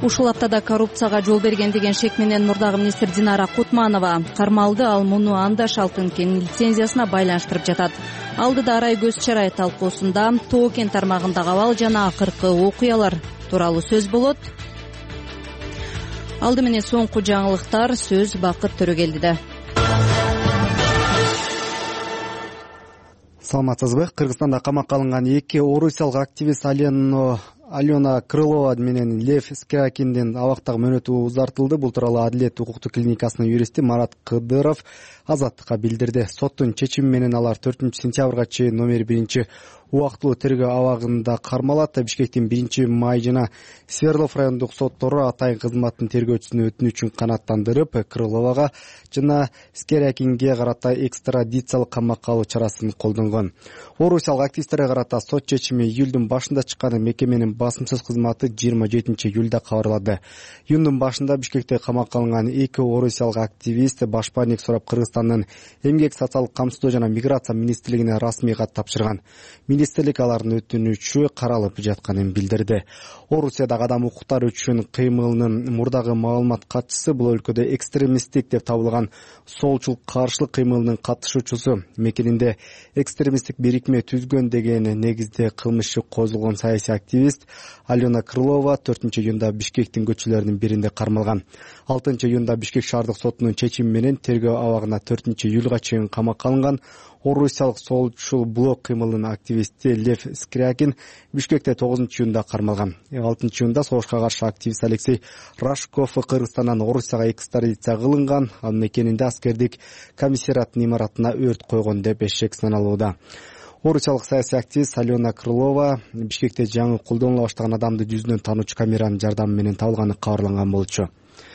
Ушул аптада коррупцияга жол берген деген шек менен мурдагы министр Динара Кутманова кармалды. Ал муну Андаш алтын кен лицензиясына байланыштырып жатат. Алдыда Арай көз чарай талкуусунда Тоо кен тармагындагы абал жана акыркы окуялар тууралуу сөз болот. Алды менен соңку жаңылыктар, сөз Бакыт Төрөгелдиде. Саламатсызбы? Кыргызстанда камакка алынган эки орусиялык активист Алена Крылова менен Лев Скрякиндин абактагы мөөнөтү узартылды. Бул тууралуу Адилет укуктук клиникасынын юристи Марат Кыдыров Азаттыкка билдирди. Соттун чечими менен алар 4-сентябрга чейин номер 1 убактылуу тергөө абагында кармалат. Бишкектин 1-май жана Свердлов райондук соттору атайын кызматтын тергөөчүсүнө өтүнүч үчүн канааттандырып, Крыловага жана Скрякинге карата экстрадициялык камакка алуу чарасын колдонгон. Орусиялык активисттерге карата сот чечими июлдун башында чыкканы мекеменин басымсыз кызматы 27-июлда кабарлады. Июндун башында Бишкекте камакка алынган эки орусиялык активист башпаанек сурап Кыргызстандын эмгек социалдык камсыздоо жана миграция министрлигине расмий кат тапшырган. Министрлик алардын өтүнүчү каралып жатканын билдирди. Орусиядагы адам укуктары үчүн кыймылынын мурдагы маалымат катчысы, бул өлкөдө экстремисттик деп табылган солчул каршылык кыймылынын катышуучусу, мекенинде экстремисттик бирикме түзгөн деген негизде кылмыш иши козулгон саясий активист Алена Крылова 4-июнда Бишкектин көчөлөрүнүн биринде кармалган. 6-июнда Бишкек шаардык сотунун чечими менен тергөө абагына 4-июлга чейин камакка алынган орусиялык солчул блок кыймылынын активисти Лев Скрякин Бишкекте 9-июнда кармалган. 6-июнда согушка каршы активист Алексей Рашков Кыргызстандан Орусияга экстрадиция кылынган. Ал мекенинде аскердик комиссариаттын имаратына өрт койгон деп эшек саналууда. Орусиялык саясий активист Алена Крылова Бишкекте жаңы колдонула баштаган адамды жүзүнөн таануучу камеранын жардамы менен табылганы кабарланган болчу.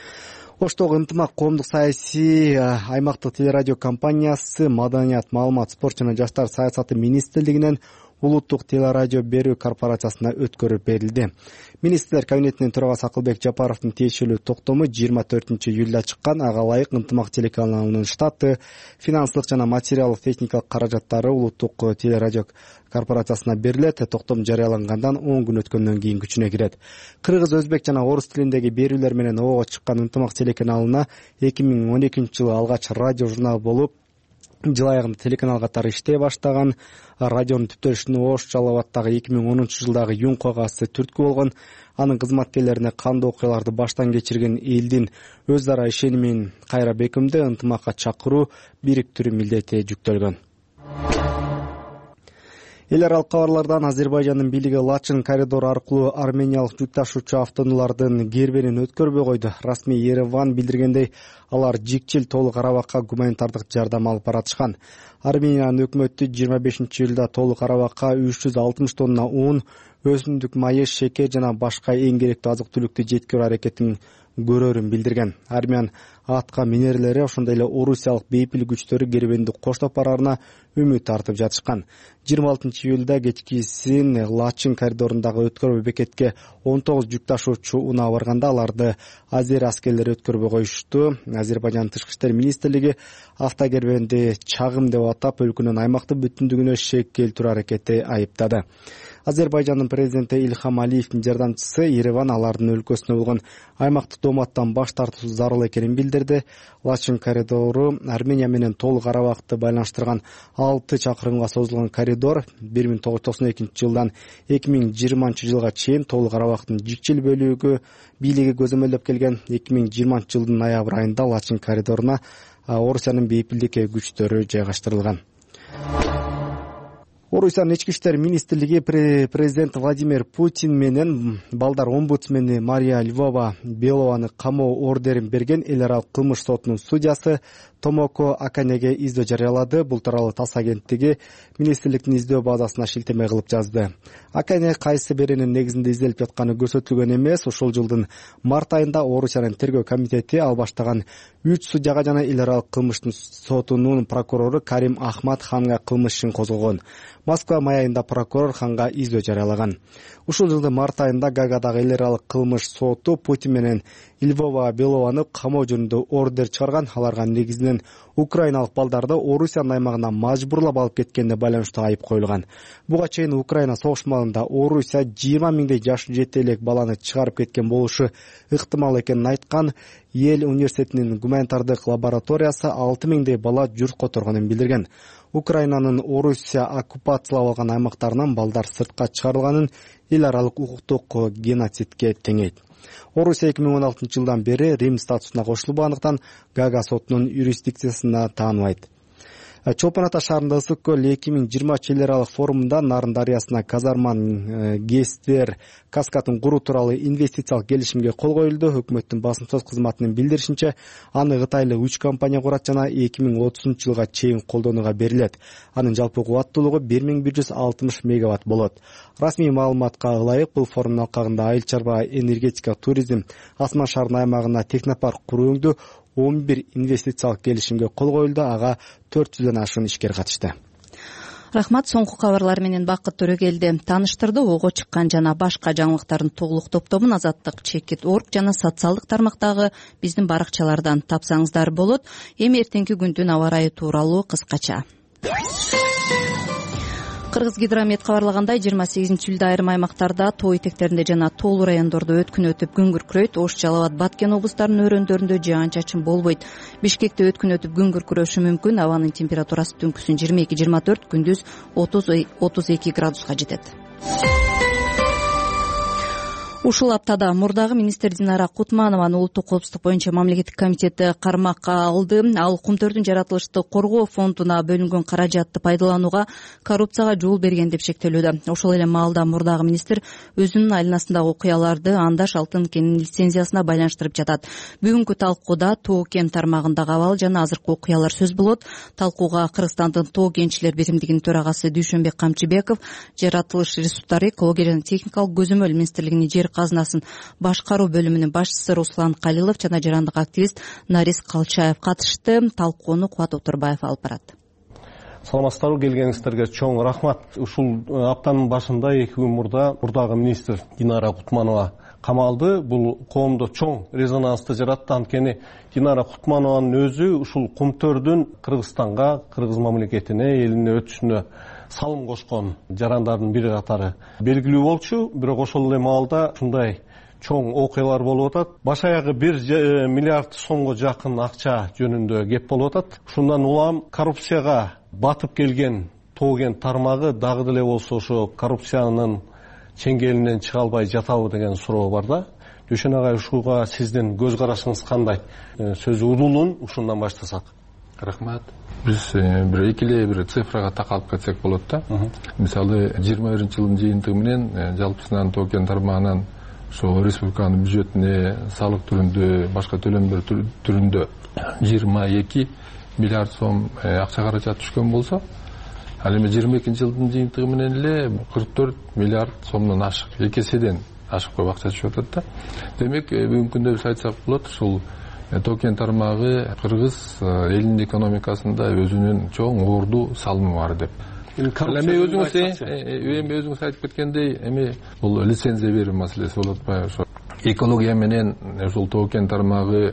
Оштогу ынтымак коомдук саясий аймактык телерадио компаниясы Маданият, маалымат, спорт жана жаштар саясаты министрлигинен улуттук телерадио берүү корпорациясына өткөрүп берилди. Министрлер кабинетинин төрагасы Акылбек Жапаровдун тиешелүү токтому 24-июлда чыккан. Ага ылайык ынтымак телеканалынын штаты, финансылык жана материалдык техникалык каражаттары улуттук телерадио корпорациясына берилет. Токтом жарыялангандан 10 күн өткөндөн кийин күчүнө кирет. Кыргыз, өзбек жана орус тилиндеги берүүлөр менен ого чыккан ынтымак телеканалына 2012-жылы алгач радио журнал болуп, жыл аягында телеканал катары иштей баштаган. Радионун түптөлүшүнө Ош Жалал Абадтагы 2010-жылдагы Юнко каасы түрткү болгон. Анын кызматкерлерине кандуу окуяларды баштан кечирген элдин өз ара ишенимин кайра бекемдөө, ынтымакка чакыруу, бириктирүү милдети жүктөлгөн. Эл аралык кабарлардан Азербайжандын бийлиги Лачын коридору аркылуу армениялык жүк ташуучу автоунаалардын кербенин өткөрбөй койду. Расмий Ереван билдиргендей, алар жикчил Тоолу Карабакка гуманитардык жардам алып баратышкан. Армениянын өкмөтү 25-июлда Тоолу Карабакка 360 тонна un, өсүмдүк майы, шекер жана башка эң керектүү азык-түлүктү жеткирүү аракетин көрөрүн билдирген. Армян атка минерлери, ошондой эле орусиялык бейпил күчтөрү кербенди коштоп барарына үмүт артып жатышкан. 26-июлда кечкисин Лачын коридорундагы өткөрбө бекетке 19 жүк ташуучу унаа барганда аларды азер аскерлери өткөрбөй коюшту. Азербайжан тышкы иштер министрлиги автокербенди чагым деп атап, өлкөнүн аймактын бүтүндүгүнө шек келтирүү аракети айыптады. Азербайжандын президенти Илхам Алиевдин жардамчысы Ереван алардын өлкөсүнө болгон аймактык дооматтан баш тартуу зарыл экенин билдирди. Лачын коридору Армения менен Тоолу Карабакты байланыштырган 6 чакырымга созулган коридор 1992-жылдан 2020-жылга чейин Тоолу Карабактын жикчил бөлүгү бийлиги көзөмөлдөп келген. 2020-жылдын ноябрь айында Лачын коридоруна Орусиянын бейпилдик күчтөрү жайгаштырылган. Орусиянын ички иштер министрлиги президент Владимир Путин менен балдар омбудсмени Мария Львова Белованы камоо ордерин берген. Эл аралык кылмыш сотунун судьясы Томоко Аканеге издөө жарыялады. Бул тууралуу ТАСС агенттиги министрликтин издөө базасына шилтеме кылып жазды. Акане кайсы беренин негизинде изделип жатканы көрсөтүлгөн эмес. Ушул жылдын март айында Орусиянын тергөө комитети ал баштаган 3 судьяга жана эл аралык кылмыштын сотунун прокурору Карим Ахмад ханга кылмыш ишин козгогон. Москва май айында прокурор ханга издөө жарыялаган. Ушул жылдын март айында Гаагадагы эл аралык кылмыш соту Путин менен Львова Белованы камоо жөнүндө ордер чыгарган. Аларга негизинен менен украиналык балдарды Орусиянын аймагына мажбурлап алып кеткенине байланыштуу айып коюлган. Буга чейин Украина согуш маалында Орусия 20 миңдей жашы жете элек баланы чыгарып кеткен болушу ыктымал экенин айткан. Эл университетинин гуманитардык лабораториясы 6 миңдей бала журт которгонун билдирген. Украинанын Орусия оккупациялап алган аймактарынан балдар сыртка чыгарылганын эл аралык укуктук геноцидке теңейт. Орусия 2016 жылдан бери Рим статусуна кошулбагандыктан Гага сотунун юрисдикциясына тааныбайт. Чолпон Ата шаарында ысык көл 2020 эл аралык форумунда Нарын дарыясына казарман ГЭСтер каскатын куруу тууралуу инвестициялык келишимге кол коюлду. Өкмөттүн басым сөз кызматынын билдиришинче, аны Кытайлык 3 компания курат жана 2030 жылга чейин колдонууга берилет. Анын жалпы кубаттуулугу 1160 мегаватт болот. Расмий маалыматка ылайык, бул форумдун алкагында айыл чарба, энергетика, туризм, Асман шаарынын аймагына технопарк курууңду 11 инвестициялык келишимге кол коюлду. Ага 400дөн ашуун ишкер катышты. Рахмат. Соңку кабарлар менен Бакыт Төрөгелди тааныштырды. Ого чыккан жана башка жаңылыктардын толук топтомун Азаттык.org жана социалдык тармактагы биздин баракчалардан тапсаңыздар болот. Эми эртеңки күндүн аба ырайы тууралуу кыскача. Кыргызгидромет кабарлагандай, 28-июлда айрым аймактарда тоо этектеринде жана тоолуу райондордо өткүн өтүп күн күркүрөйт. Ош, Жалал Абад, Баткен облустарынын өрөөндөрүндө жаан-чачын болбойт. Бишкекте өткүн өтүп күн күркүрөшү мүмкүн. Абанын температурасы түнкүсүн 22-24, күндүз 30-32 градуска жетет. Ушул аптада мурдагы министр Динара Кутманованы улуттук коопсуздук боюнча мамлекеттик комитети кармакка алды. Ал Кумтөрдүн жаратылышты коргоо фондуна бөлүнгөн каражатты пайдаланууга коррупцияга жол берген деп шектелүүдө. Ошол эле маалда мурдагы министр өзүнүн айланасындагы окуяларды Андаш алтын кенинин лицензиясына байланыштырып жатат. Бүгүнкү талкууда тоо кен тармагындагы абал жана азыркы окуялар сөз болот. Талкууга Кыргызстандын тоо кенчилер биримдигинин төрагасы Дүйшөнбек Камчыбеков, жаратылыш ресурстары, экология жана техникалык көзөмөл министрлигинин жер казынасын башкаруу бөлүмүнүн башчысы Руслан Калилов жана жарандык активист Нарис Калчаев катышты. Талкууну Кубат Отурбаев алып барат. Саламатсыздарбы, келгениңиздерге чоң рахмат. Ушул аптанын башында 2 күн мурдагы министр Динара Кутманова камалды. Бул коомдо чоң резонансты жаратты. Анткени Динара Кутманованын өзү ушул Кумтөрдүн Кыргызстанга, кыргыз мамлекетине, элине өтүшүнө салым кошкон жарандардын бири катары белгилүү болчу. Бирок ошол эле маалда ушундай чоң окуялар болуп атат. Баш аягы 1 миллиард сомго жакын акча жөнүндө кеп болуп атат. Ушундан улам коррупцияга батып келген тоо кен тармагы дагы деле болсо ошо коррупциянын чеңгелинен чыга албай жатабы деген суроо бар да. Дүйшөн агай, ушуга сиздин көз карашыңыз кандай? Сөз удулун ушундан баштасак. Рахмат. Биз бир цифрага такалып кетсек болот да. Мисалы 21-жылдын жыйынтыгы менен жалпысынан тоо кен тармагынан ошо республиканын бюджетине салык түрүндө, башка төлөмдөр түрүндө 22 миллиард сом акча каражат түшкөн болсо, ал эми 22-жылдын жыйынтыгы менен эле 44 миллиард сомдон ашык, 2 эседен ашык көп акча түшүп атат да. Демек, бүгүнкү күндө биз айтсак болот, ушул тоо кен тармагы кыргыз элинин экономикасында өзүнүн чоң орду салымы бар деп. Эми өзүңүз айтып кеткендей, эми бул лицензия берүү маселеси болуп атпайбы? Ошо экология менен ушул тоо кен тармагы,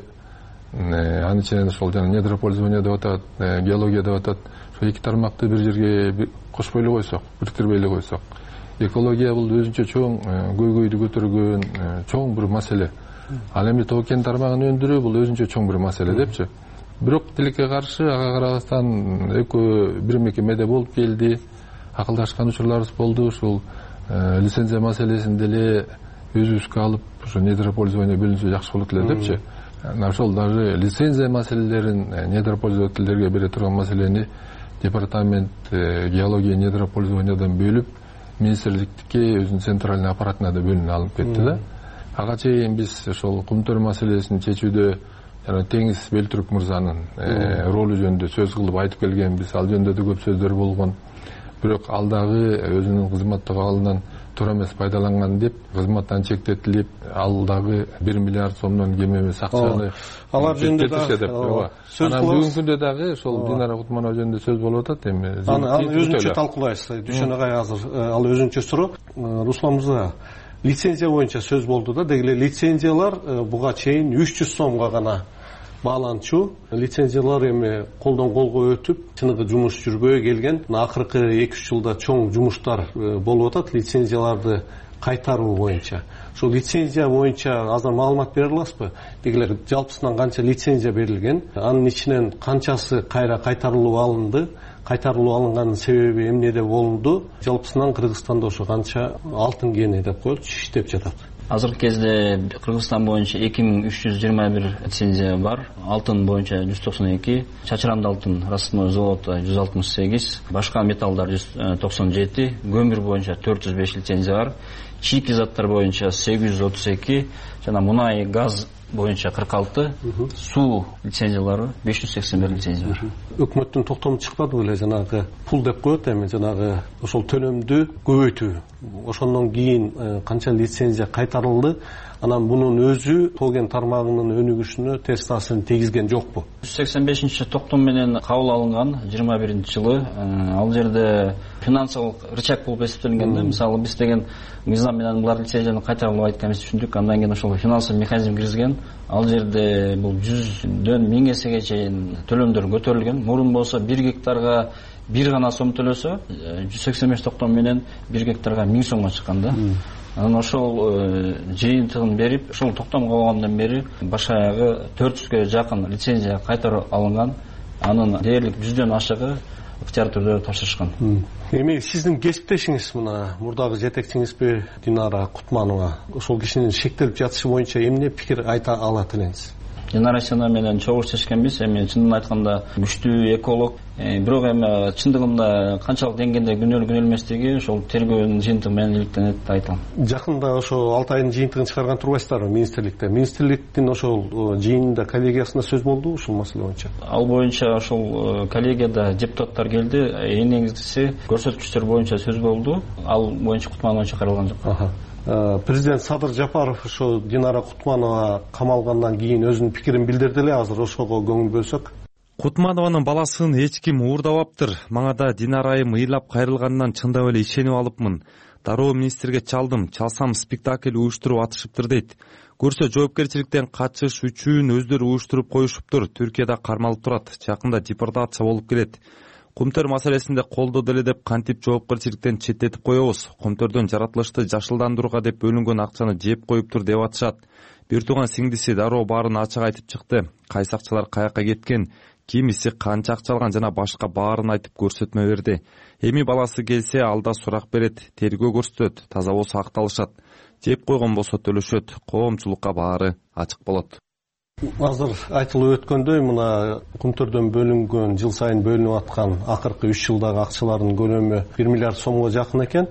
анын ичинен ошол жана недропользование деп атат, геология деп атат. Ошо 2 тармакты бир жерге кошпой эле койсок, бириктирбей эле койсок, экология бул өзүнчө чоң көйгөйдү көтөргөн чоң бир маселе. Ал эми тоо кен тармагын өндүрүү бул өзүнчө чоң бир маселе депчи. Бирок тилекке каршы ага карабастан экөө бир мекемеде болуп келди, акылдашкан учурларыбыз болду. Ушул лицензия маселесин деле өзүбүзгө алып, ошо недропользование бөлүнсө жакшы болот эле депчи. Ошол даже лицензия маселелерин недропользовательдерге бере турган маселени департамент геология недропользованиядан бөлүп, министрликке өзүнүн центральный аппаратына да бөлүнүп алып кетти да. Ага чейин биз ошол Кумтөр маселесин чечүүдө жана Теңиз Белтүрк мырзанын ролу жөнүндө сөз кылып айтып келгенбиз. Ал жөнүндө да көп сөздөр болгон. Бирок ал дагы өзүнүн кызматтык абалынан туура эмес пайдаланган деп кызматтан чектетилип, ал дагы 1 миллиард сомдон кем эмес акчаны алар жөнүндө сөз кылабыз. Бүгүнкү күндө дагы ошол Динара Кутманова жөнүндө сөз болуп атат. Эми аны өзүнчө талкуулайбыз. Дүйшөн агай азыр ал өзүнчө суроо. Руслан мырза, лицензия боюнча сөз болду да, деги эле лицензиялар буга чейин 300 сомго гана бааланчу лицензиялар эми колдон колго өтүп чыныгы жумуш жүрбөй келген. Акыркы 2-3 жылда чоң жумуштар болуп атат лицензияларды кайтаруу боюнча. Ошол лицензия боюнча азыр маалымат бере аласызбы? Дегелер жалпысынан канча лицензия берилген, анын ичинен канчасы кайра кайтарылып алынды? Кайтарылып алынганын себеби эмнеде болду? Жалпысынан Кыргызстанда ошо канча алтын кени деп коелучу иштеп жатат. Азыркы кезде Кыргызстан боюнча 2321 лицензия бар. Алтын боюнча 192, чачыранды алтын рассыпной золото 168, башка металлдар 197, көмүр боюнча 405 лицензия бар. Чийки заттар боюнча 832, жана мунай, газ боюнча 46, суу лицензиялары 581 лицензия бар. Өкмөттүн токтому чыкпады беле, жанагы пул деп коет эми, жанагы ошол төлөмдү көбөйтүү. Ошондон кийин канча лицензия кайтарылды, анан бунун өзү Тоген тармагынын өнүгүшүнө терс таасирин тийгизген жокпу? 185-токтом менен кабыл алынган 21-жылы ал жерде финансылык рычаг болуп эсептелгенде, мисалы биз деген мыйзам менен булар лицензияны кайтарып албайт экенин түшүндүк. Андан кийин ошол финансылык механизм киргизген. Ал жерде бул 100дөн 1000 эсеге чейин төлөмдөр көтөрүлгөн. Мурун болсо 1 гектарга бир гана сом төлөсө 185 токтом менен 1 гектарга 1000 сомго чыккан да. Анан ошол жыйынтыгын берип, ошол токтом калгандан бери баш аягы 400гө жакын лицензия кайтарып алынган. Анын дээрлик 100дөн ашыгы ыктыяр түрдө тапшырышкан. Эми сиздин кесиптешиңиз мына мурдагы жетекчиңизби Динара Кутманова ошол кишинин шектелип жатышы боюнча эмне пикир айта алат элеңиз? Динара Айсана менен чогуу иштешкенбиз. Эми чынын айтканда күчтүү эколог. Бирок эми чындыгында канчалык деңгээлде күнөөлүү эместиги ошол тергөөнүн жыйынтыгы менен иликтенет деп айтам. Жакында ошо 6 айдын жыйынтыгын чыгарган турбайсыздарбы министрликте? Министрликтин ошол жыйынында коллегиясында сөз болду ушул маселе боюнча? Ал боюнча ошол коллегияда депутаттар келди. Эң негизгиси көрсөткүчтөр боюнча сөз болду. Ал боюнча Кутманова чыгарылган жок. Президент Садыр Жапаров ошо Динара Кутманова камалгандан кийин өзүнүн пикирин билдирди эле. Азыр ошого көңүл бөлсөк. Кутманованын баласын эч ким уурдабаптыр. Мага да Динара айым ыйлап кайрылгандан чындап эле ишенип алыпмын. Дароо министрге чалдым. Чалсам спектакль уюштуруп атышыптыр дейт. Көрсө жоопкерчиликтен качыш үчүн өздөрү уюштуруп коюшуптур. Түркияда кармалып турат. Жакында депортация болуп келет. Кумтөр маселесинде колдоду эле деп кантип жоопкерчиликтен четтетип коебуз. Кумтөрдөн жаратылышты жашылдандырууга деп бөлүнгөн акчаны жеп коюптур деп атышат. Бир тууган сиңдиси дароо баарын ачык айтып чыкты. Кайсы акчалар каяка кеткен, кимиси канча акча алган жана башка баарын айтып көрсөтмө берди. Эми баласы келсе алда сурак берет, тергөө көрсөтөт, таза болсо акталышат. Жеп койгон болсо төлөшөт. Коомчулукка баары ачык болот. Азыр айтылып өткөндөй, мына Кумтөрдөн бөлүнгөн, жыл сайын бөлүнүп аткан акыркы 3 жылдагы акчалардын көлөмү 1 миллиард сомго жакын экен.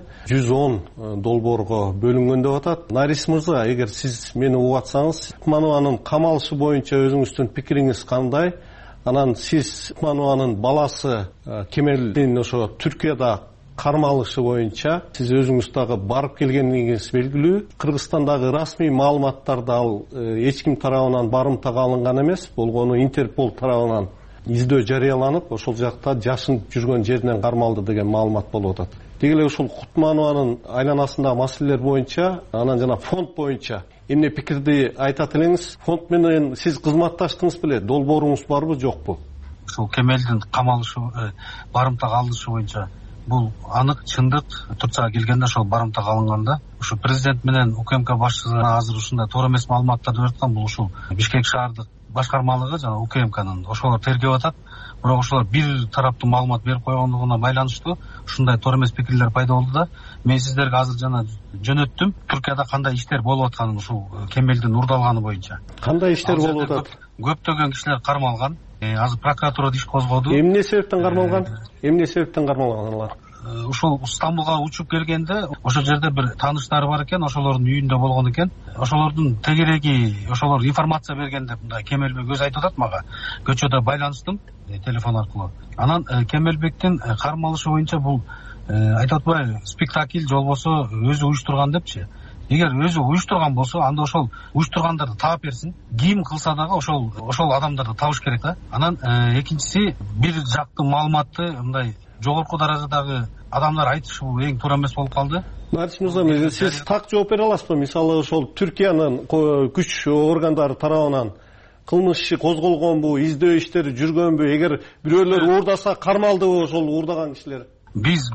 110 долбоорго бөлүнгөн деп атат. Нарис мырза, эгер сиз мени угуп атсаңыз, Кутманованын камалышы боюнча өзүңүздүн пикириңиз кандай? Анан сиз Кутманованын баласы Кемелдин ошо Түркияда кармалышы боюнча сиз өзүңүз дагы барып келгениңиз белгилүү. Кыргызстандагы расмий маалыматтарда ал эч ким тарабынан барымтага алынган эмес, болгону Интерпол тарабынан издөө жарыяланып, ошол жакта жашынып жүргөн жеринен кармалды деген маалымат болуп атат. Деги эле ушул Кутманованын айланасындагы маселелер боюнча, анан жана фонд боюнча эмне пикирди айтат элеңиз? Фонд менен сиз кызматташтыңыз беле? Долбооруңуз барбы, жокпу? Ушул Кемелдин камалышы, барымтага алышы боюнча бул анык, чындык. Турцияга келгенде ошол барымтага алынганда, ушу президент менен УКМК башчысы азыр ушундай туура эмес маалыматтарды берип аткан. Бул ушул Бишкек шаардык башкармалыгы жана УКМКнын ошолор тергеп атат. Бирок ошолор бир тараптуу маалымат берип койгондугуна байланыштуу ушундай туура эмес пикирлер пайда болду да. Мен сиздерге азыр жана жөнөттүм. Түркияда кандай иштер болуп атканын ушул Кемелдин урдалганы боюнча. Кандай иштер болуп атат? Көптөгөн кишилер кармалган. Азыр прокуратурада иш козгоду. Эмне себептен кармалган? Эмне себептен кармалган алар? Ушул Стамбулга учуп келгенде ошол жерде бир тааныштары бар экен, ошолордун үйүндө болгон экен. Ошолордун тегереги, ошолор информация берген деп мындай Кемелбек өзү айтып атат мага. Көчөдө байланыштым телефон аркылуу. Анан Кемелбектин кармалышы боюнча бул айтып атпайбы, спектакль жолбосо өзү уюштурган депчи. Эгер өзү уюштурган болсо, анда ошол уюштургандарды таап берсин. Ким кылса дагы ошол адамдарды табыш керек да. Анан экинчиси, бир жактуу маалыматты мындай жогорку даражадагы адамдар айтышы бул эң туура эмес болуп калды. Нарис мырза, сиз так жооп бере аласызбы? Мисалы ошол Түркиянын күч органдары тарабынан кылмыш иши козголгонбу, издөө иштери жүргөнбү, эгер бирөөлөр уурдаса кармалдыбы ошол уурдаган кишилер? Биз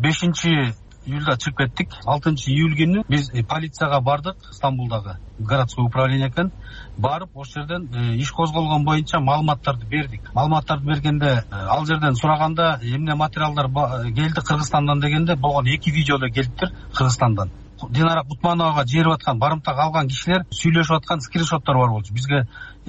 5-июлда чыгып кеттик. 6-июль күнү биз полицияга бардык, Стамбулдагы городской управление экен. Барып, ошол жерден иш козголгон боюнча маалыматтарды бердик. Маалыматтарды бергенде, ал жерден сураганда эмне материалдар келди Кыргызстандан дегенде, болгон 2 видео эле келиптир Кыргызстандан. Динара Кутмановага жиберип аткан, барымтак алган кишилер сүйлөшүп аткан скриншоттор бар болчу. Бизге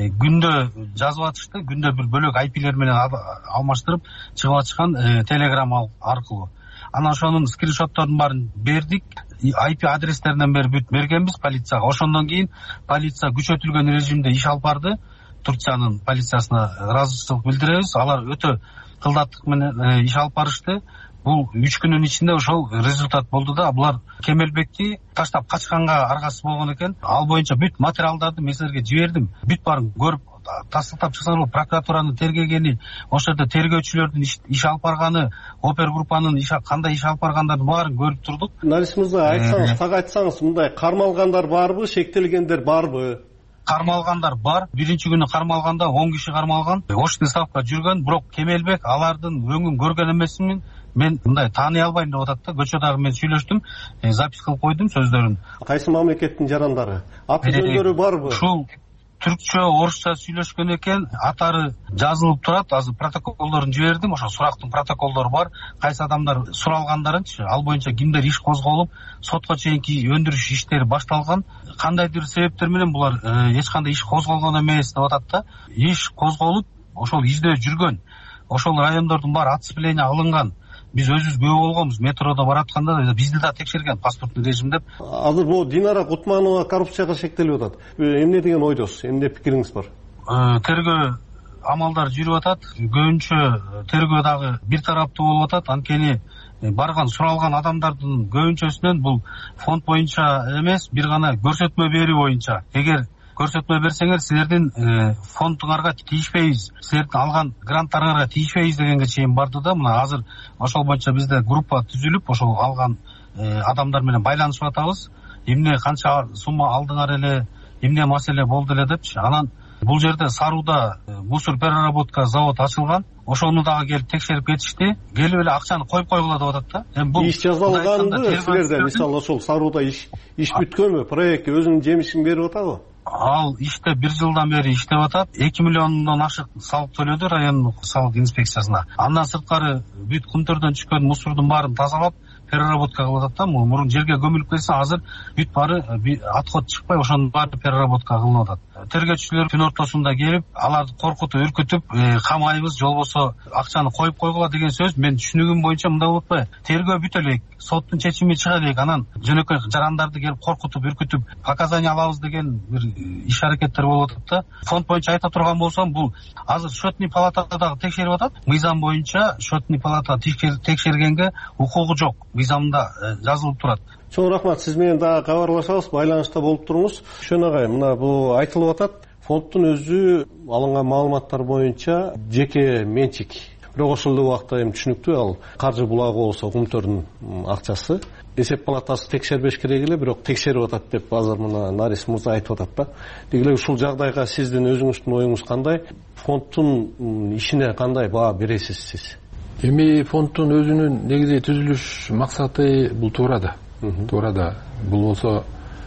күндө жазып атышты, күндө бир бөлөк IP'лер менен алмаштырып чыгып атышкан Telegram аркылуу. Анан ошонун скриншотторун баарын бердик. IP адрестеринен бергенбиз полицияга. Ошондон кийин полиция күчөтүлгөн режимде иш алып барды. Турциянын полициясына ыраазычылык билдиребиз. Алар өтө кылдаттык менен иш алып барышты. Бул 3 күнүн ичинде ошол результат болду да, булар Кемелбекти таштап качканга аргасыз болгон экен. Ал боюнча бүт материалдарды мен силерге жибердим. Бүт баарын көрүп тастыктап чыксаңар, прокуратуранын тергегени, ошол жерде тергөөчүлөрдүн иш алып барганы, опергруппанын кандай иш алып баргандарын баарын көрүп турдук. Нарис мырза, айтсаңыз, так айтсаңыз, мындай кармалгандар барбы, шектелгендер барбы? Кармалгандар бар. Биринчи күнү кармалганда 10 киши кармалган. Очный ставка жүргөн, бирок Кемелбек алардын өңүн көргөн эмесмин. Мен мындай тааный албайм деп атат да. Көчө дагы мен сүйлөштүм, запись кылып койдум сөздөрүн. Кайсы мамлекеттин жарандары? Аты жөндөрү барбы? Ушул түркчө, орусча сүйлөшкөн экен. Атары жазылып турат. Азыр протоколдорун жибердим. Ошо сурактын протоколдору бар. Кайсы адамдар суралгандарынчы, ал боюнча кимдер иш козголуп, сотко чейинки өндүрүш иштери башталган. Кандайдыр себептер менен булар эч кандай иш козголгон эмес деп атат да. Иш козголуп, ошол издөө жүргөн. Ошол райондордун баары отцепление алынган. Биз өзүбүз күбө болгонбуз, метрода баратканда бизди да текшерген паспорттук режим деп. Азыр бул Динара Кутманова коррупцияга шектелип атат. Эмне деген ойдосуз? Эмне пикириңиз бар? Тергөө амалдар жүрүп атат. Көбүнчө тергөө дагы бир тараптуу болуп атат. Анткени барган суралган адамдардын көбүнчөсүнөн бул фонд боюнча эмес, бир гана көрсөтмө берүү боюнча. Эгер көрсөтмө берсеңер, силердин фондуңарга тийишпейбиз, силердин алган гранттарыңарга тийишпейбиз дегенге чейин барды да. Мына азыр ошол боюнча бизде группа түзүлүп, ошол алган адамдар менен байланышып атабыз. Эмне канча сумма алдыңар эле, эмне маселе болду эле депчи. Анан бул жерде Саруда мусор переработка завод ачылган. Ошону дагы келип текшерип кетишти. Келип эле акчаны коюп койгула деп атат да. Бул иш жазалганды силерде, мисалы ошол Саруда иш бүткөнбү? Проект өзүнүн жемишин берип атабы? Ал иште 1 жылдан бери иштеп атат. 2 миллиондон ашык салык төлөдү райондук салык инспекциясына. Андан сырткары бүт кумтөрдөн түшкөн мусордун баарын тазалап, переработка кылып атат да. Мурун жерге көмүлүп кетсе, азыр бүт баары отход чыкпай, ошонун баары переработка кылынып атат. Тергөөчүлөр түн ортосунда келип, аларды коркутуп, үркүтүп, камайбыз, жолбосо акчаны коюп койгула деген сөз. Мен түшүнүгүм боюнча мындай болуп атпайбы? Тергөө бүтө элек, соттун чечими чыга элек, анан жөнөкөй жарандарды келип коркутуп, үркүтүп, показания алабыз деген бир иш аракеттер болуп атат да. Фонд боюнча айта турган болсом, бул азыр счетный палатада дагы текшерип атат. Мыйзам боюнча счетный палата текшергенге укугу жок. Мыйзамда жазылып турат. Чоң рахмат, сиз менен дагы кабарлашабыз, байланышта болуп туруңуз. Шөн агай, мына бул айтылып атат. Фонддун өзү алынган маалыматтар боюнча жеке менчик. Бирок ошол эле убакта эми түшүнүктүү, ал каржы булагы болсо кумтөрдүн акчасы. Эсеп палатасы текшербеш керек эле, бирок текшерип атат деп азыр мына Нарис мырза айтып атат да. Деги эле ушул жагдайга сиздин өзүңүздүн оюңуз кандай? Фонддун ишине кандай баа бересиз сиз? Эми фонддун өзүнүн негизи түзүлүш максаты бул туура да. Бул болсо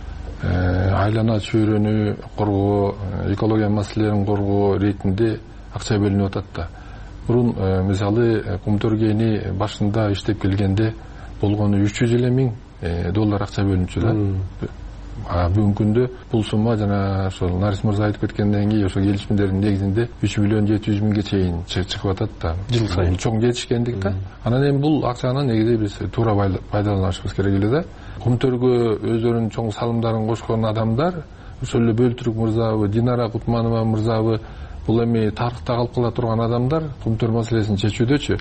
айлана чөйрөнү коргоо, экология маселелерин коргоо иретинде акча бөлүнүп атат да. Мурун мисалы кумтөргени башында иштеп келгенде болгону $300,000 акча бөлүнчү да. Бүгүнкү күндө бул сумма жана ошол Нарис мырза айтып кеткенден кийин ошо келишимдердин негизинде 3,7 миллион чейин чыгып атат да. Жыл сайын чоң жетишкендик да. Анан эми бул акчаны негизи биз туура пайдаланышыбыз керек эле да. Кумтөргө өздөрүнүн чоң салымдарын кошкон адамдар, ошол эле Бөлтүрүк мырзабы, Динара Кутманова мырзабы, бул эми тарыхта калып кала турган адамдар кумтөр маселесин чечүүдөчү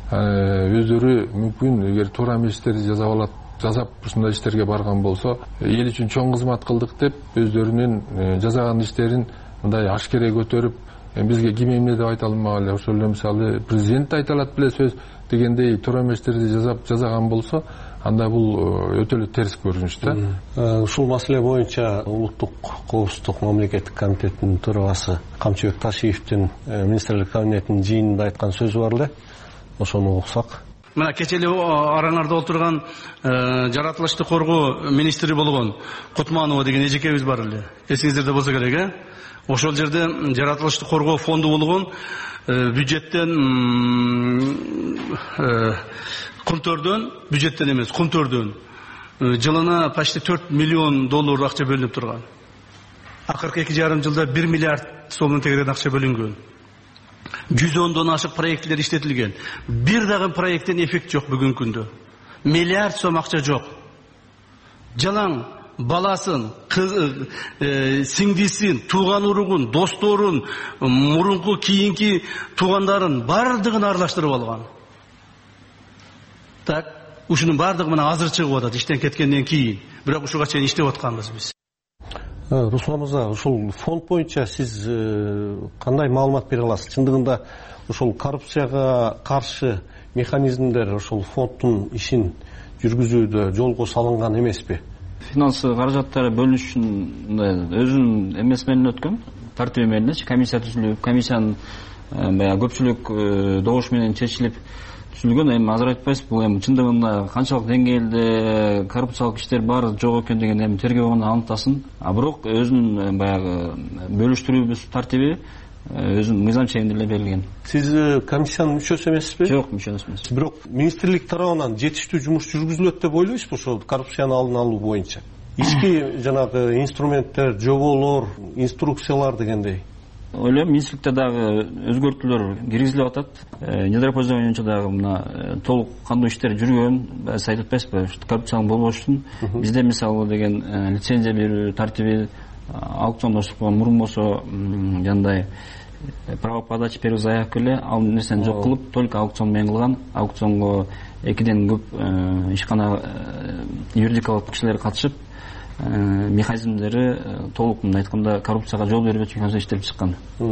өздөрү мүмкүн эгер туура эместерди жасап ушундай иштерге барган болсо, эл үчүн чоң кызмат кылдык деп өздөрүнүн жасаган иштерин мындай ашкере көтөрүп, бизге ким эмне деп айта алмак эле. Ошол эле мисалы президент айта алат беле сөз дегендей туура эместерди жасаган болсо, анда бул өтө эле терс көрүнүш да. Ушул маселе боюнча улуттук коопсуздук мамлекеттик комитетинин төрагасы Камчыбек Ташиевдин министрлик кабинетинин жыйынында айткан сөзү бар эле. Ошону уксак. Мына кечээ эле араңарда отурган жаратылышты коргоо министри болгон Кутманова деген эжекебиз бар эле. Эсиңиздерде болсо керек, Ошол жерде жаратылышты коргоо фонду болгон бюджеттен кунтөрдөн, бюджеттен эмес, кунтөрдөн жылына почти $4 миллион акча бөлүнүп турган. Акыркы 2,5 жылда 1 миллиард сомдон тегерен акча бөлүнгөн. 110дон ашык проекттер иштетилген. Бир дагы проекттен эффект жок бүгүнкү күндө. Миллиард сом акча жок. Жалаң баласын, сиңдисин, тууган уругун, досторун, мурунку кийинки туугандарын бардыгын аралаштырып алган. Так, ушунун бардыгы мына азыр чыгып атат иштен кеткенден кийин. Бирок ушуга чейин иштеп атканбыз биз. Руслан мырза, ушул фонд боюнча сиз кандай маалымат бере аласыз? Чындыгында ушул коррупцияга каршы механизмдер ушул фонддун ишин жүргүзүүдө жолго салынган эмеспи? Финансы каражаттары бөлүнүш үчүн өзүнүн эмес менен өткөн, тартиби менен комиссия түзүлүп, комиссиянын көпчүлүк добуш менен чечилип түзүлгөн. Эми азыр айтпайсыз, бул эми чындыгында канчалык деңгээлде коррупциялык иштер бар жок экен деген эми тергөө гана аныктасын. Бирок өзүнүн баягы бөлүштүрүүбүз тартиби өзүнүн мыйзам чегинде эле берилген. Сиз комиссиянын мүчөсү эмессизби? Жок, мүчө эмесмин. Бирок министрлик тарабынан жетиштүү жумуш жүргүзүлөт деп ойлойсузбу ошол коррупцияны алдын алуу боюнча? Ички жанагы инструменттер, жоболор, инструкциялар дегендей. Ойлойм, министрликте дагы өзгөртүүлөр киргизилип атат. Недропользование боюнча дагы мына толук кандуу иштер жүргөн. Сиз айтып атпайсызбы? Коррупциянын болбош үчүн бизде мисалы деген лицензия берүү тартиби аукциондоштукка мурун болсо жандай право подачи первый заявка эле ал нерсени жок кылып, только аукцион менен кылган. Аукционго 2ден көп ишкана юридикалык кишилер катышып, механизмдери толук мындай айтканда коррупцияга жол бербөчү үчүн иштелип чыккан.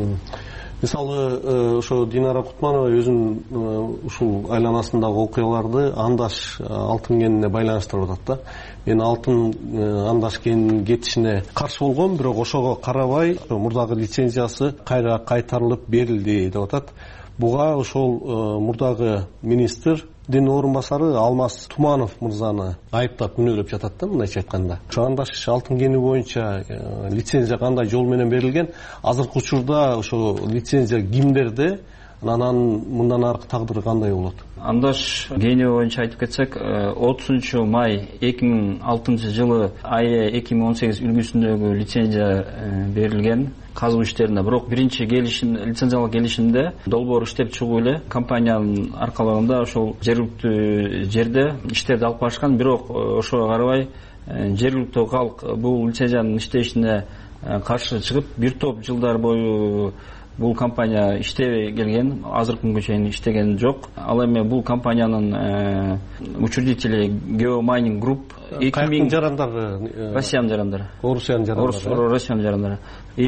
Мисалы, ошо Динара Кутманова өзүнүн ушул айланасындагы окуяларды андаш алтын кенине байланыштырып атат да. Мен алтын андаш кенинин кетишине каршы болгом, бирок ошого карабай мурдагы лицензиясы кайра кайтарылып берилди деп атат. Буга ошол мурдагы министрдин орун басары Алмаз Туманов мырзаны айыптап күнөөлөп жатат да, мындайча айтканда. Ошо андаш алтын кени боюнча лицензия кандай жол менен берилген? Азыркы учурда ошо лицензия кимдерде? Анан мындан аркы тагдыры кандай болот? Андаш кени боюнча айтып кетсек, 30 май 2006 жылы АЭ 2018 үлгүсүндөгү лицензия берилген казуу иштерине. Бирок биринчи лицензиялык келишимде долбоор иштеп чыгуу эле компаниянын аркалыгында ошол жергиликтүү жерде иштерди алып барышкан. Бирок ошого карабай жергиликтүү калк бул лицензиянын иштешине каршы чыгып, бир топ жылдар бою бул компания иштебей келген, азыркы күнгө чейин иштеген жок. Ал эми бул компаниянын учредители Geomining Group 2000 жарандары, Россиянын жарандары. Орусиянын жарандары. Россиянын жарандары.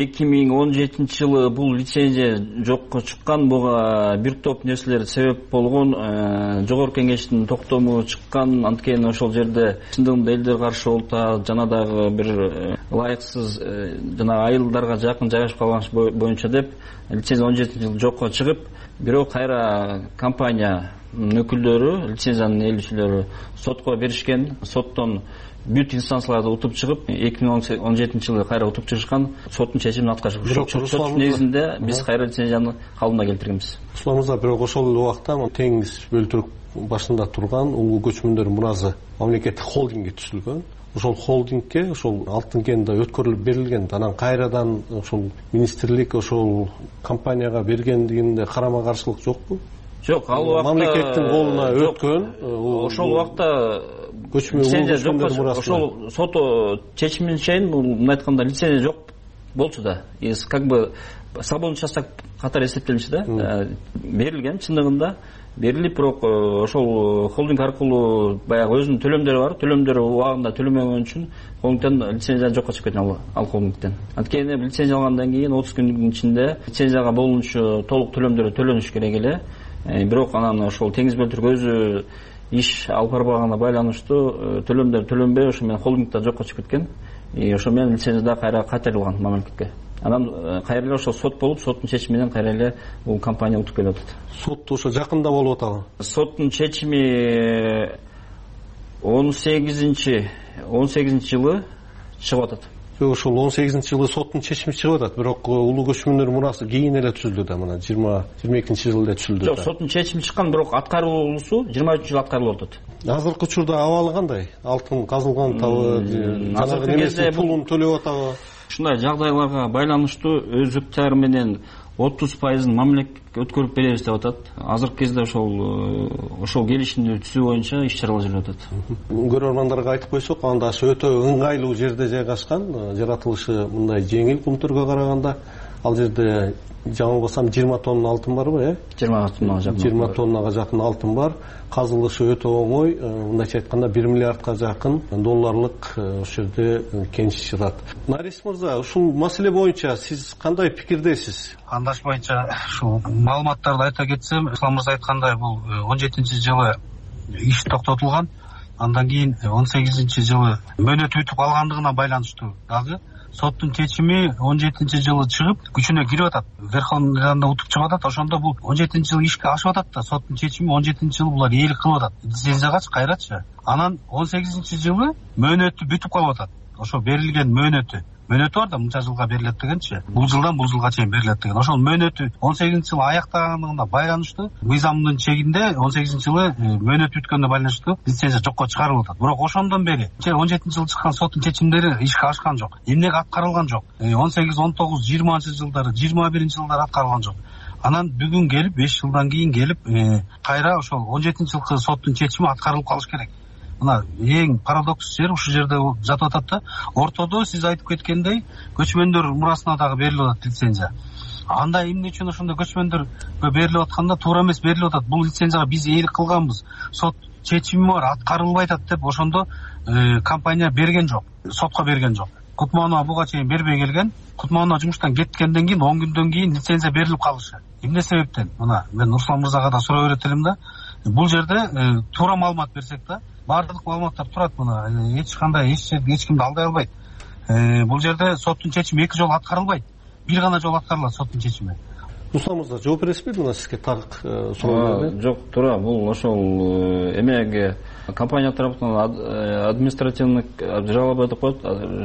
2017 жылы бул лицензия жокко чыккан. Буга бир топ нерселер себеп болгон. Жогорку кеңештин токтому чыккан. Анткени ошол жерде чындыгында элдер каршы болуп, жана дагы бир ылайыксыз жана айылдарга жакын жайгашып калган боюнча деп лицензия 17 жыл жокко чыгып, бирок кайра компания өкүлдөрү, лицензиянын ээлүүчүлөрү сотко беришкен. Соттон бүт инстанцияларды утуп чыгып, 2017 жылы кайра утуп чыгышкан. Соттун чечимин аткарышып, сот негизинде биз кайра лицензияны калыбына келтиргенбиз. Руслан мырза, бирок ошол эле убакта теңиз бөлтүрүк башында турган Улуу көчмөндөр муразы мамлекеттик холдинги түзүлгөн. Ошол холдингке ошол алтын кенде өткөрүлүп берилген. Анан кайрадан ошол министрлик ошол компанияга бергендигинде карама каршылык жокпу? Жок, ал убакта мамлекеттин колуна өткөн. Ошол убакта лицензия жок. Ошол сот чечимине чейин бул мындай айтканда лицензия жок болчу да. Как бы свободный участок катары эсептелинчи да. Берилген чындыгында берилип, бирок ошол холдинг аркылуу баягы өзүнүн төлөмдөрү бар. Төлөмдөрү убагында төлөмөгөн үчүн холдингден лицензия жокко чыгып кеткен ал холдингден. Анткени лицензия алгандан кийин 30 күндүн ичинде лицензияга болуучу толук төлөмдөрү төлөнүш керек эле. Бирок анан ошол Теңиз Бөлтүрк өзү иш алып барбаганына байланыштуу төлөмдөр төлөнбөй, ошо менен холдингда жокко чыгып кеткен. Ошо менен лицензия да кайра кайтарылган мамлекетке. Анан кайра эле ошо сот болуп, соттун чечими менен кайра эле бул компания утуп келип атат. Сот ошо жакында болуп атабы? Соттун чечими 18 жылы чыгып атат. Ошол 18-жылы соттун чечими чыгып атат, бирок улуу көчмөндөр мурасы кийин эле түзүлдү да, мына 22-жылда түзүлдү. Жок, соттун чечими чыккан, бирок аткаруусу 23-жыл аткарылып атат. Азыркы учурда абалы кандай? Алтын казылган табы, жанагы немеси пулун төлөп атабы? Ушундай жагдайларга байланыштуу өз өктары менен 30%-ын мамлекетке өткөрүп беребиз деп атат. Азыркы кезде ошол келишимди түзүү боюнча иш-чаралар жүрүп атат. Көрөрмандарга айтып койсок, анда өтө ыңгайлуу жерде жайгашкан, жаратылышы мындай жеңил Кумтөргө караганда. Ал жерде жаңылбасам 20 тонна алтын барбы, 20 тоннага жакын алтын бар. Казылышы өтө оңой, мындайча айтканда 1 миллиардка жакын долларлык ошол жерде кениш жатат. Нарис мырза, ушул маселе боюнча сиз кандай пикирдесиз? Андаш боюнча ушул маалыматтарды айта кетсем, Ислам мырза айткандай, бул 17-жылы иш токтотулган. Андан кийин 18-жылы мөөнөтү бүтүп калгандыгына байланыштуу дагы соттун чечими 17-жылы чыгып күчүнө кирип атат. Верховный Радында утуп чыгып атат. Ошондо бул 17-жыл ишке ашып атат да, соттун чечими 17-жылы булар ээлик кылып атат. Лицензиягачы кайрачы. Анан 18-жылы мөөнөтү бүтүп калып атат. Ошо берилген мөөнөтү бар да, мынча жылга берилет дегенчи. Бул жылдан бул жылга чейин берилет деген. Ошол мөөнөтү 18-жылы аяктагандыгына байланыштуу мыйзамдын чегинде 18-жылы мөөнөт бүткөнүнө байланыштуу лицензия жокко чыгарылып атат. Бирок ошондон бери 17-жылы чыккан соттун чечимдери ишке ашкан жок. Эмнеге аткарылган жок? 18, 19, 20-жылдары, 21-жылдары аткарылган жок. Анан бүгүн келип, 5 жылдан кийин келип, кайра ошол 17-жылкы соттун чечими аткарылып калыш керек. Мына эң парадокс жер ушул жерде жатып атат да. Ортодо сиз айтып кеткендей көчмөндөр мурасына дагы берилип атат лицензия. Анда эмне үчүн ошондой көчмөндөргө берилип атканда туура эмес берилип атат. Бул лицензияга биз ээлик кылганбыз. Сот чечими бар, аткарылбай атат деп ошондо компания берген жок. Сотко берген жок. Кутманова буга чейин бербей келген. Кутманова жумуштан кеткенден кийин 10 күндөн кийин лицензия берилип калышы. Эмне себептен? Мына мен Руслан мырзага да суроо берет элем да. Бул жерде туура маалымат берсек да, баардык маалыматтар турат. Мына эч кимди алдай албайт. Бул жерде соттун чечими 2 жолу аткарылбайт. Бир гана жолу аткарылат соттун чечими. Руслан мырза, жооп бересизби мына сизге так суроо? Жок, туура. Бул ошол эмеге компания тарапынан административный жалоба деп коет.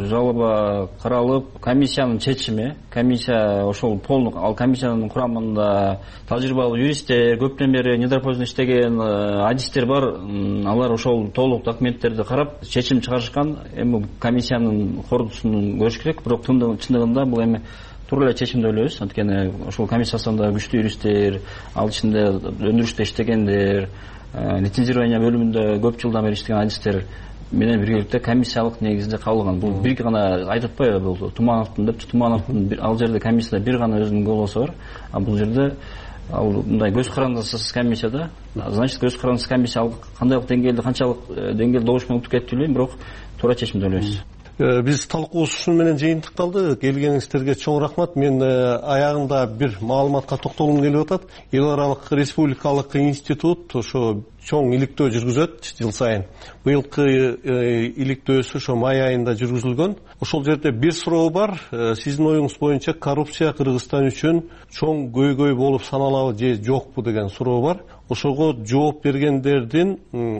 Жалоба каралып, комиссиянын чечими, комиссия ошол полный, ал комиссиянын курамында тажрыйбалуу юристтер, көптөн бери недропользование иштеген адистер бар. Алар ошол толук документтерди карап, чечим чыгарышкан. Эми комиссиянын кордусун көрүш керек, бирок чындыгында бул эми туура эле чечим деп ойлойбуз. Анткени ошол комиссиясында күчтүү юристтер, ал ичинде өндүрүштө иштегендер, лицензирование бөлүмүндө көп жылдан бери иштеген адистер менен биргеликте комиссиялык негизде кабылган. Бул бир гана айтып атпайбы, бул Тумановдун депчи, Тумановдун ал жерде комиссияда бир гана өзүнүн голосу бар. А бул жерде ал мындай көз карандысыз комиссияда, значит көз карандысыз комиссия кандайлык деңгээлде, канчалык деңгээлде добуш менен утуп кетти билбейм, бирок туура чечим деп ойлойбуз. Биз талкуубуз ушун менен жыйынтыкталды. Келгениңиздерге чоң рахмат. Мен аягында бир маалыматка токтолгум келип атат. Эл аралык республикалык институт ошо чоң иликтөө жүргүзөт жыл сайын. Быйылкы иликтөөсү ошо май айында жүргүзүлгөн. Ошол жерде бир суроо бар. Сиздин оюңуз боюнча коррупция Кыргызстан үчүн чоң көйгөй болуп саналабы же жокпу деген суроо бар. Ошого жооп бергендердин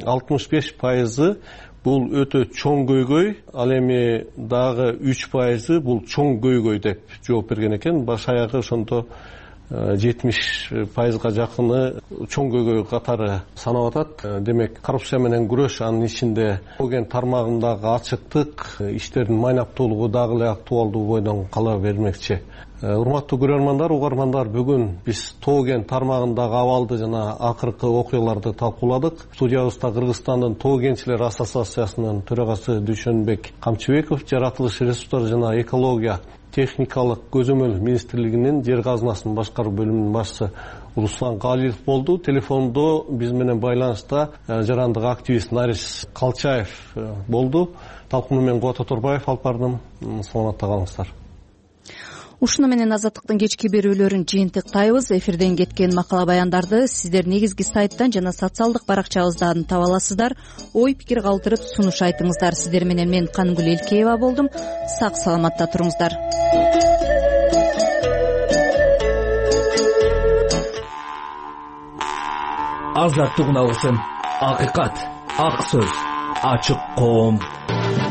65% бул өтө чоң көйгөй, ал эми дагы 3% бул чоң көйгөй деп жооп берген экен. Баш аягы ошондо 70%га жакыны чоң көйгөй катары санап атат. Демек, коррупция менен күрөш, анын ичинде тоген тармагындагы ачыктык, иштердин майнаптуулугу дагы эле актуалдуу бойдон кала бермекчи. Урматтуу көрөрмандар, угармандар, бүгүн биз Тоген тармагындагы абалды жана акыркы окуяларды талкууладык. Студиябызда Кыргызстандын Тоо кенчилер ассоциациясынын төрагасы Дүйшөнбек Камчыбеков, жаратылыш ресурстары жана экология техникалык көзөмөл министрлигинин жер казынасынын башкаруу бөлүмүнүн башчысы Руслан Галилов болду. Телефондо биз менен байланышта жарандык активист Нарис Калчаев болду. Талкууну мен Кубат Оторбаев алып бардым. Саламатта калыңыздар. Ушуну менен Азаттыктын кечки берүүлөрүн жыйынтыктайбыз. Эфирден кеткен макала баяндарды сиздер негизги сайттан жана социалдык баракчабыздан таба аласыздар. Ой пикир калтырып сунуш айтыңыздар. Сиздер менен мен Каныгүл Элкеева болдум. Сак саламатта туруңуздар. Азаттык үн алгысын. Акыйкат, ак сөз, ачык коом.